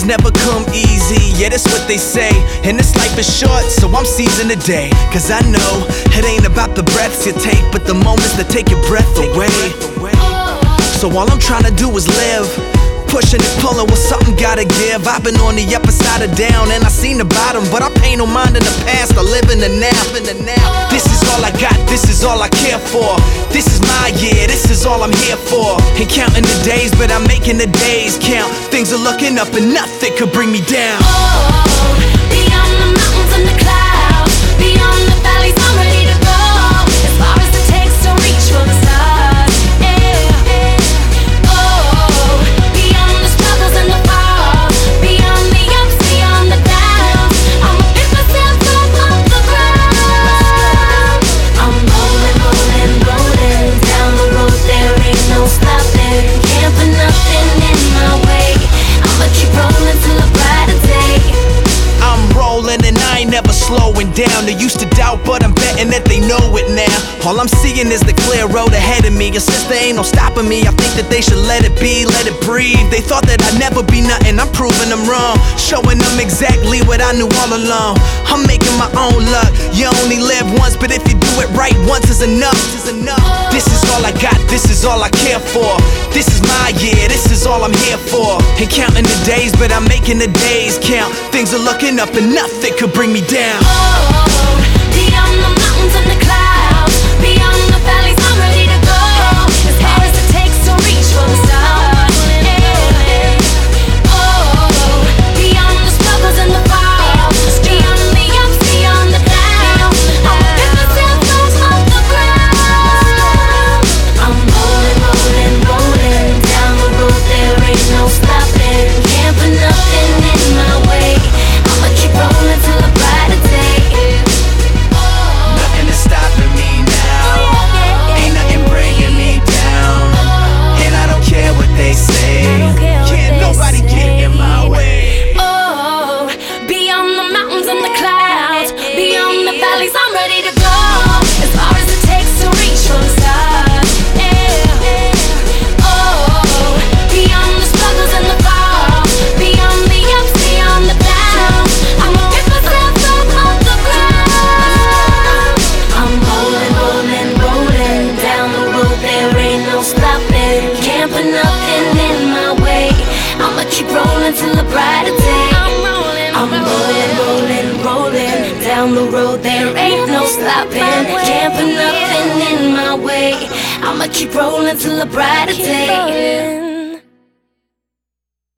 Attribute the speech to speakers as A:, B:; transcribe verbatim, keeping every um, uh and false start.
A: never come easy, yeah, that's what they say. And this life is short, so I'm seizing the day. Cause I know it ain't about the breaths you take, but the moments that take your breath away. So all I'm trying to do is live, pushing and pulling with something gotta give. I've been on the upper side of down and I seen the bottom, but I pay no mind in the past, I live in the now. This is all I got, this is all I care for. This is my year, this is all I'm here for. Ain't counting the days, but I'm making the days count. Things are looking up and nothing could bring me down.
B: Oh, beyond the mountains and the clouds, beyond the valleys, I'm ready to go. As far as it takes to reach for the stars. Yeah. Oh, beyond the struggles and the falls, beyond the ups, beyond the downs, I'ma pick myself up off the ground. I'm rolling, rolling, rolling down the road, there ain't no stopping. Can't put nothing in my way, I'ma keep rolling till the brighter day.
A: I'm rolling and I ain't never slowing down. They used to doubt, but I'm betting that they know it now. All I'm seeing is the clear road ahead of me, and since there ain't no stopping me, I think that they should let it be, let it breathe. They thought that I'd never be nothing, I'm proving them wrong, showing them exactly what I knew all along. I'm making my own luck, you only live once, but if you do it right, once is enough. This is all I got, this is all I care for. This is my year, this is all I'm here for. Ain't counting the days, but I'm making the days count. Things are looking up and nothing could bring me down.
B: Oh, beyond the mountains and the clouds, beyond the valleys, I'm ready to go. As far as it takes to reach for the stars. Yeah. Oh, beyond the struggles and the falls, beyond the ups, beyond the downs, I'ma pick myself up off the ground. I'm rolling, rolling, rolling down the road, there ain't no stopping. Can't put nothing in my way, I'ma keep rolling till the brighter day.
A: Nothing is stopping me now, ain't nothing bringing me down. And I don't care what they say, can't nobody get in my way.
B: Oh, beyond the mountains and the clouds, beyond the valleys, I'm ready to go. As far as it takes to reach for the stars. Yeah. Oh, beyond the struggles and the falls, beyond the ups, beyond the downs, I'ma pick myself up off the ground. I'm rolling, rolling, rolling down the road, there ain't no stopping. Can't put nothing in my way, I'ma keep rolling till the brighter day. I'm rolling, rolling, rolling down the road, there ain't no stopping. Can't put nothing in my way, I'ma keep rolling till the brighter day.